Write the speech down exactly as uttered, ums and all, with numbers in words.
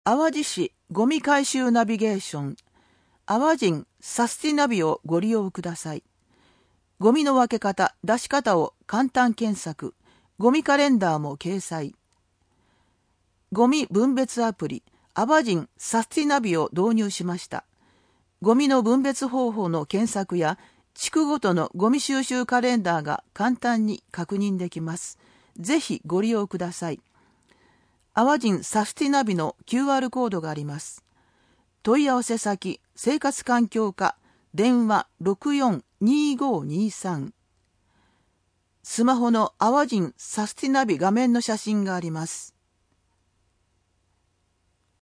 淡路市ゴミ回収ナビゲーション、淡路サスティナビをご利用ください。ゴミの分け方、出し方を簡単検索、ゴミカレンダーも掲載。ゴミ分別アプリ、淡路サスティナビを導入しました。ゴミの分別方法の検索や、地区ごとのゴミ収集カレンダーが簡単に確認できます。ぜひご利用ください。淡路サスティナビの キューアール コードがあります。問い合わせ先、生活環境課、電話 ろくよんにーごーにーさん。スマホの淡路サスティナビ画面の写真があります。